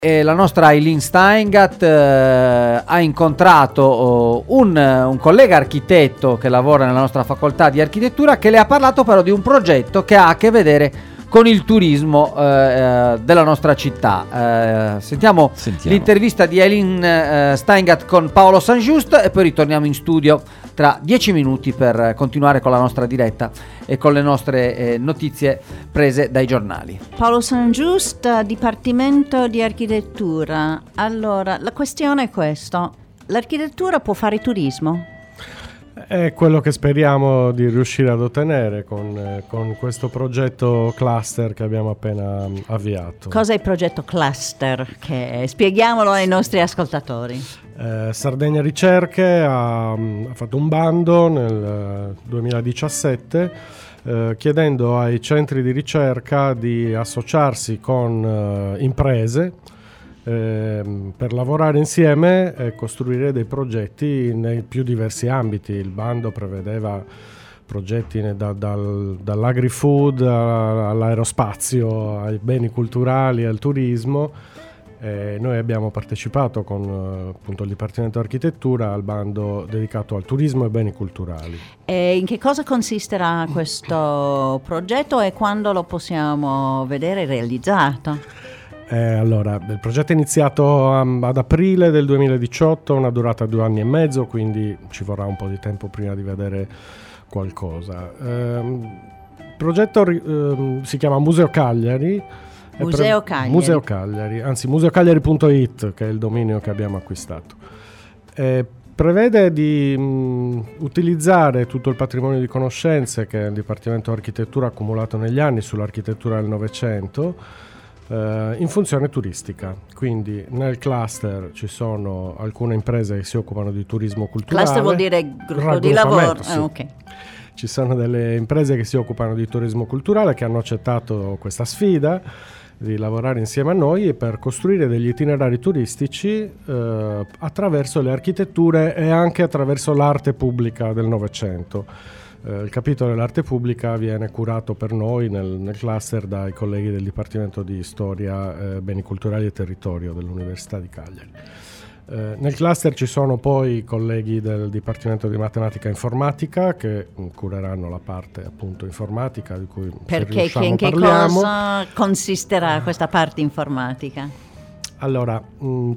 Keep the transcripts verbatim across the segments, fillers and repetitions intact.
E la nostra Eileen Steingat eh, ha incontrato oh, un, un collega architetto che lavora nella nostra facoltà di architettura, che le ha parlato però di un progetto che ha a che vedere con il turismo eh, della nostra città. Eh, sentiamo, sentiamo l'intervista di Eileen eh, Steingat con Paolo Sangiust e poi ritorniamo in studio tra dieci minuti per continuare con la nostra diretta e con le nostre eh, notizie prese dai giornali. Paolo Sangiust, Dipartimento di Architettura. Allora, la questione è questa: l'architettura può fare turismo? È quello che speriamo di riuscire ad ottenere con, eh, con questo progetto cluster che abbiamo appena avviato. Cos'è il progetto cluster? Che spieghiamolo ai nostri ascoltatori. Eh, Sardegna Ricerche ha, ha fatto un bando nel eh, duemiladiciassette eh, chiedendo ai centri di ricerca di associarsi con eh, imprese Eh, per lavorare insieme e costruire dei progetti nei più diversi ambiti. Il bando prevedeva progetti da, dal, dall'agri-food all'aerospazio, ai beni culturali, al turismo. Eh, noi abbiamo partecipato con appunto il Dipartimento di Architettura al bando dedicato al turismo e beni culturali. E in che cosa consisterà questo progetto e quando lo possiamo vedere realizzato? Eh, allora, il progetto è iniziato um, ad aprile del duemiladiciotto, una durata di due anni e mezzo, quindi ci vorrà un po' di tempo prima di vedere qualcosa. Eh, il progetto eh, si chiama Museo Cagliari. Museo pre- Cagliari. Museo Cagliari, anzi museocagliari punto it, che è il dominio che abbiamo acquistato. Eh, prevede di mh, utilizzare tutto il patrimonio di conoscenze che il Dipartimento di Architettura ha accumulato negli anni sull'architettura del Novecento in funzione turistica. Quindi nel cluster ci sono alcune imprese che si occupano di turismo culturale. Cluster vuol dire gruppo di lavoro. Sì. Ah, okay. Ci sono delle imprese che si occupano di turismo culturale che hanno accettato questa sfida di lavorare insieme a noi per costruire degli itinerari turistici eh, attraverso le architetture e anche attraverso l'arte pubblica del Novecento. Uh, il capitolo dell'arte pubblica viene curato per noi nel, nel cluster dai colleghi del Dipartimento di Storia, eh, Beni Culturali e Territorio dell'Università di Cagliari. Uh, nel cluster ci sono poi i colleghi del Dipartimento di Matematica e Informatica che um, cureranno la parte appunto informatica di cui perché se che, in che parliamo. Cosa consisterà questa parte informatica? Allora, mh,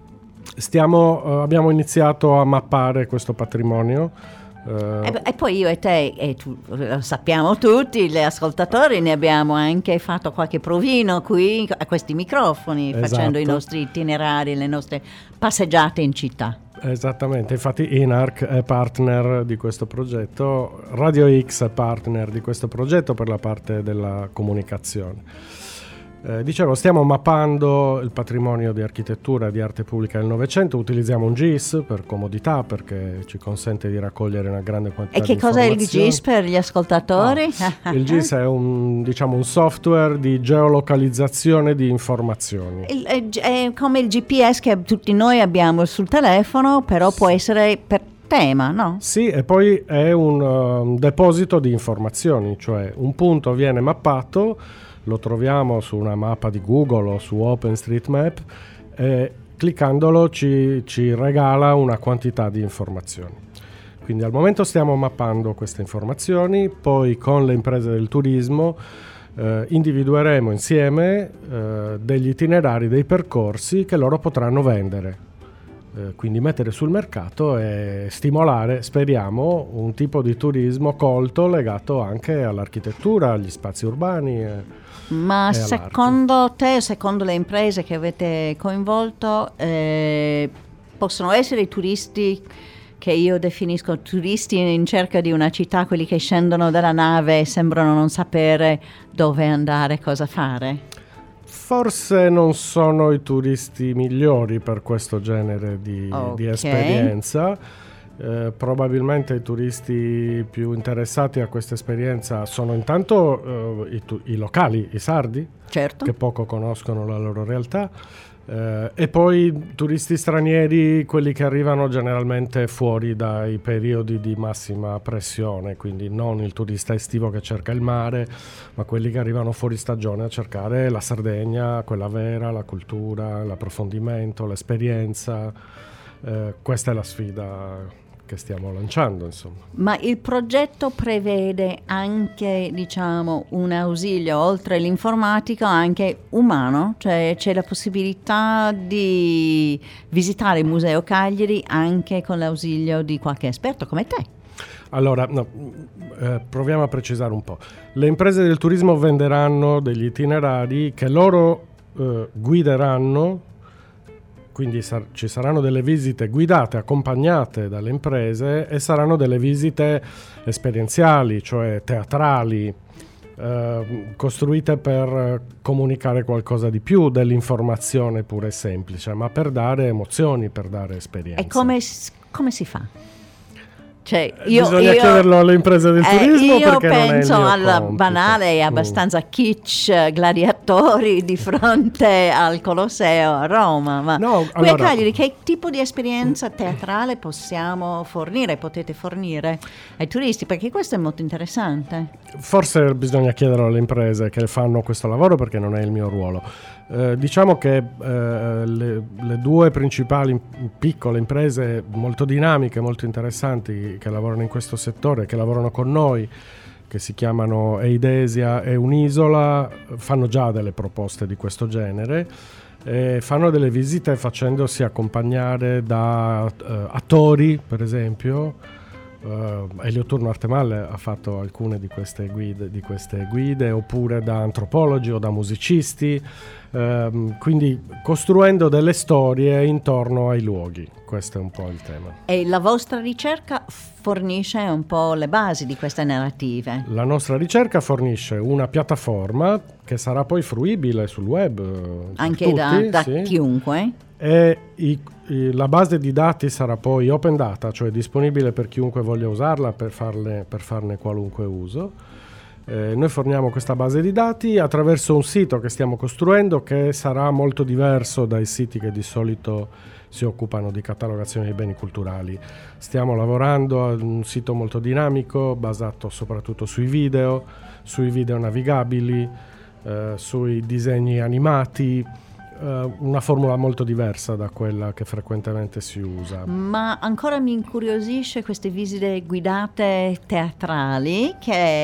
stiamo, uh, abbiamo iniziato a mappare questo patrimonio. Uh, e, e poi io e te, e tu, lo sappiamo tutti, gli ascoltatori, ne abbiamo anche fatto qualche provino qui a questi microfoni, esatto, facendo i nostri itinerari, le nostre passeggiate in città. Esattamente, infatti INARC è partner di questo progetto, Radio X è partner di questo progetto per la parte della comunicazione. Eh, dicevo, stiamo mappando il patrimonio di architettura e di arte pubblica del Novecento, utilizziamo un G I S per comodità perché ci consente di raccogliere una grande quantità di informazioni. E che cos'è il G I S per gli ascoltatori? Ah, il G I S è un, diciamo, un software di geolocalizzazione di informazioni. Il, è, è come il G P S che tutti noi abbiamo sul telefono, però può essere per tema, no? Sì, e poi è un uh, deposito di informazioni, cioè un punto viene mappato, lo troviamo su una mappa di Google o su OpenStreetMap e cliccandolo ci, ci regala una quantità di informazioni. Quindi al momento stiamo mappando queste informazioni, poi con le imprese del turismo eh, individueremo insieme eh, degli itinerari, dei percorsi che loro potranno vendere. Eh, quindi mettere sul mercato e stimolare, speriamo, un tipo di turismo colto legato anche all'architettura, agli spazi urbani. E, Ma e secondo all'arte. te, secondo le imprese che avete coinvolto, eh, possono essere i turisti che io definisco turisti in cerca di una città, quelli che scendono dalla nave e sembrano non sapere dove andare, cosa fare? Forse non sono i turisti migliori per questo genere di, okay. di esperienza. Eh, probabilmente i turisti più interessati a questa esperienza sono intanto eh, i, tu- i locali, i sardi, certo, che poco conoscono la loro realtà, Eh, e poi turisti stranieri, quelli che arrivano generalmente fuori dai periodi di massima pressione, quindi non il turista estivo che cerca il mare, ma quelli che arrivano fuori stagione a cercare la Sardegna, quella vera, la cultura, l'approfondimento, l'esperienza. Eh, questa è la sfida che stiamo lanciando, insomma. Ma il progetto prevede anche, diciamo, un ausilio oltre l'informatico anche umano, cioè c'è la possibilità di visitare il Museo Cagliari anche con l'ausilio di qualche esperto come te. Allora, no, eh, proviamo a precisare un po'. Le imprese del turismo venderanno degli itinerari che loro eh, guideranno. Quindi sar- ci saranno delle visite guidate, accompagnate dalle imprese, e saranno delle visite esperienziali, cioè teatrali, eh, costruite per comunicare qualcosa di più dell'informazione pura e semplice, ma per dare emozioni, per dare esperienze. E come, come si fa? Cioè, io, Bisogna io, chiederlo alle imprese del eh, turismo, io perché penso non è il mio alla compito. banale e abbastanza mm. kitsch gladiatori di fronte al Colosseo a Roma, ma no, qui allora, a Cagliari che tipo di esperienza teatrale possiamo fornire, potete fornire ai turisti? Perché questo è molto interessante. Forse bisogna chiederlo alle imprese che fanno questo lavoro, perché non è il mio ruolo. Eh, diciamo che eh, le, le due principali piccole imprese molto dinamiche, molto interessanti, che lavorano in questo settore, che lavorano con noi, che si chiamano Eidesia e Unisola, fanno già delle proposte di questo genere. E fanno delle visite facendosi accompagnare da eh, attori, per esempio. Uh, Elio Turno Artemalle ha fatto alcune di queste guide, di queste guide, oppure da antropologi o da musicisti, uh, quindi costruendo delle storie intorno ai luoghi. Questo è un po' il tema. E la vostra ricerca fornisce un po' le basi di queste narrative? La nostra ricerca fornisce una piattaforma che sarà poi fruibile sul web anche tutti, da, da sì. chiunque, e i, i, la base di dati sarà poi open data, cioè disponibile per chiunque voglia usarla, per, farle, per farne qualunque uso. Eh, noi forniamo questa base di dati attraverso un sito che stiamo costruendo, che sarà molto diverso dai siti che di solito si occupano di catalogazione dei beni culturali. Stiamo lavorando a un sito molto dinamico, basato soprattutto sui video, sui video navigabili, eh, sui disegni animati, eh, una formula molto diversa da quella che frequentemente si usa. Ma ancora mi incuriosisce queste visite guidate teatrali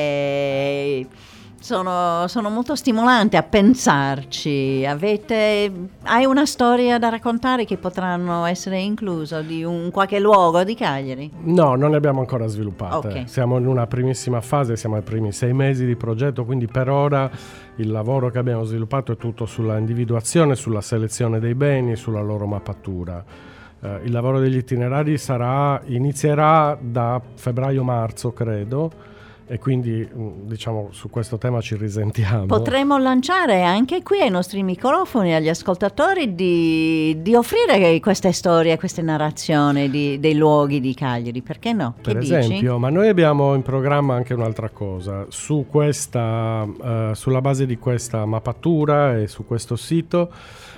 che sono, sono molto stimolanti a pensarci. Avete, hai una storia da raccontare che potranno essere incluso di un qualche luogo di Cagliari? No, non le abbiamo ancora sviluppate. Okay. Siamo in una primissima fase, siamo ai primi sei mesi di progetto, quindi per ora il lavoro che abbiamo sviluppato è tutto sulla individuazione, sulla selezione dei beni, sulla loro mappatura. Eh, il lavoro degli itinerari sarà, inizierà da febbraio-marzo, credo, e quindi diciamo su questo tema ci risentiamo. Potremmo lanciare anche qui ai nostri microfoni, agli ascoltatori, di, di offrire queste storie, queste narrazioni di, dei luoghi di Cagliari, perché no? Che Per dici? esempio, ma noi abbiamo in programma anche un'altra cosa. Su questa, uh, sulla base di questa mappatura e su questo sito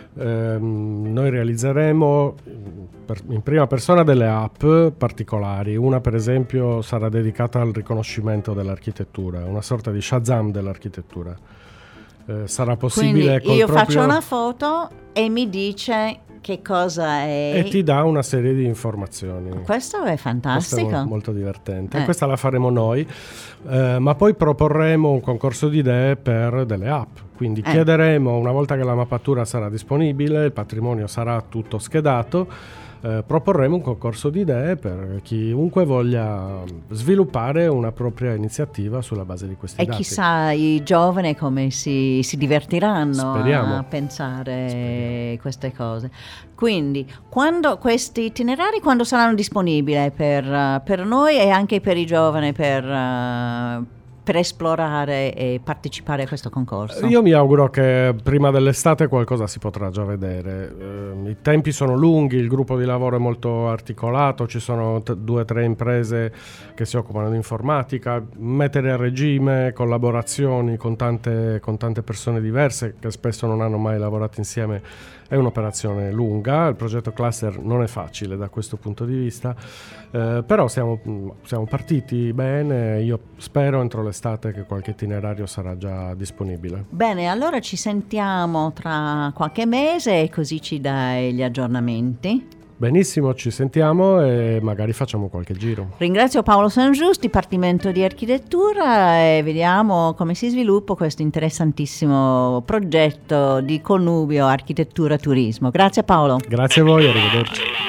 ehm, noi realizzeremo per, in prima persona delle app particolari. Una per esempio sarà dedicata al riconoscimento dell'architettura, una sorta di Shazam dell'architettura. Eh, sarà possibile Quindi io col proprio... faccio una foto e mi dice che cosa è, e ti dà una serie di informazioni. Questo è fantastico. Questo è molto divertente. Eh. Questa la faremo noi, eh, ma poi proporremo un concorso di idee per delle app. Quindi eh. chiederemo, una volta che la mappatura sarà disponibile, il patrimonio sarà tutto schedato, eh, proporremo un concorso di idee per chiunque voglia sviluppare una propria iniziativa sulla base di questi e dati. E chissà i giovani come si, si divertiranno Speriamo. a pensare Speriamo. queste cose. Quindi quando questi itinerari quando saranno disponibili per, per noi e anche per i giovani per, uh, per esplorare e partecipare a questo concorso? Io mi auguro che prima dell'estate qualcosa si potrà già vedere. Eh, i tempi sono lunghi, il gruppo di lavoro è molto articolato, ci sono t- due o tre imprese che si occupano di informatica, mettere a regime collaborazioni con tante, con tante persone diverse che spesso non hanno mai lavorato insieme È un'operazione lunga, il progetto Cluster non è facile da questo punto di vista, eh, però siamo, siamo partiti bene. Io spero entro l'estate che qualche itinerario sarà già disponibile. Bene, allora ci sentiamo tra qualche mese e così ci dai gli aggiornamenti. Benissimo, ci sentiamo e magari facciamo qualche giro. Ringrazio Paolo Sangius, Dipartimento di Architettura, e vediamo come si sviluppa questo interessantissimo progetto di connubio architettura-turismo. Grazie Paolo. Grazie a voi, arrivederci.